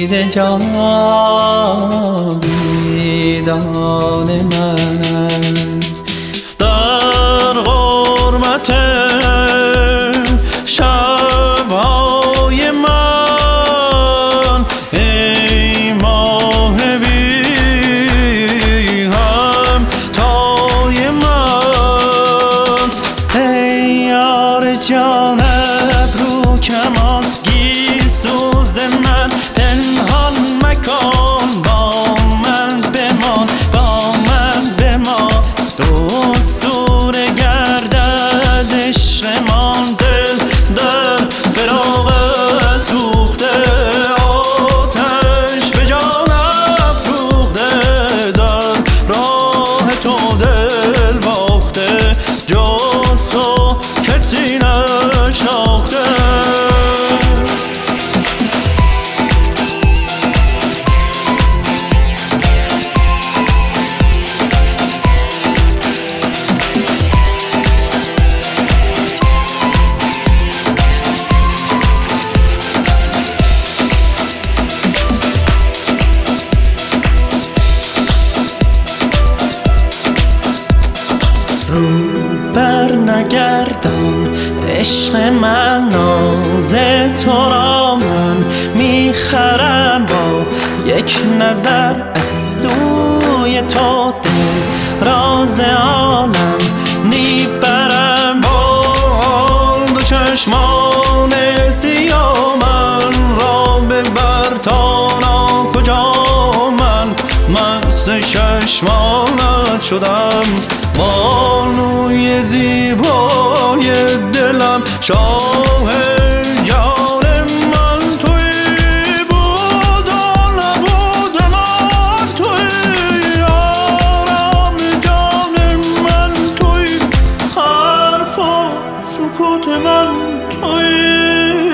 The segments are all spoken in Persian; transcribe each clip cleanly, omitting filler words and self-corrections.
امید جاویدان من در غربت شب‌های من، ای ماه بی همتای من، ای یار جان ابرو کمان گیسوز من، پنهان مکن با من بمان، با من بمان، دستور گردد عشقمان، دل در فراق سوخته، آتش به جان افروخته، در راه تو دل باخته، جز تو کسی نشناخته. رو بر نگردان عشق من، ناز تو را من میخرم، با یک نظر از سوی تو دل راز عالم میبرم، با دو چشمان سیاه من را ببر تا ناکجا، من مست چشمانت شدم، بانوی زیبای دلم، شاه جان من تویی، بود و نبود من تویی، آرام جان من تویی، حرف و سکوت من تویی،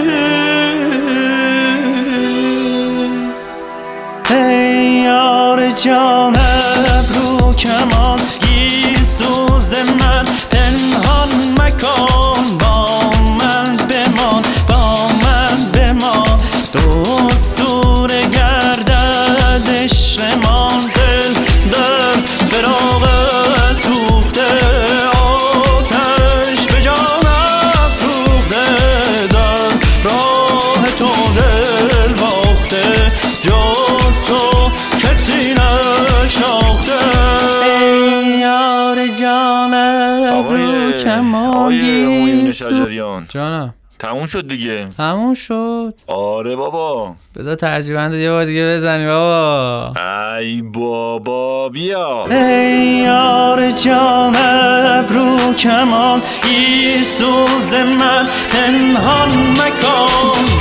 ای یار جان ابرو کمان گیسوز من، پنهان مکن با من بمان، با من بمان، دستور گردد عشقمان، دل در فراق سوخته، آتش به جان افروخته، در راه تو دل باخته، جز تو کسی نشناخته. آقای شجریان جانم تموم شد دیگه. تموم شد. آره بابا، بذار ترجیبند یه بار دیگه بزنی بابا. ای بابا بیا. ای یار جان ابرو کمان گیسوز من، پنهان مکن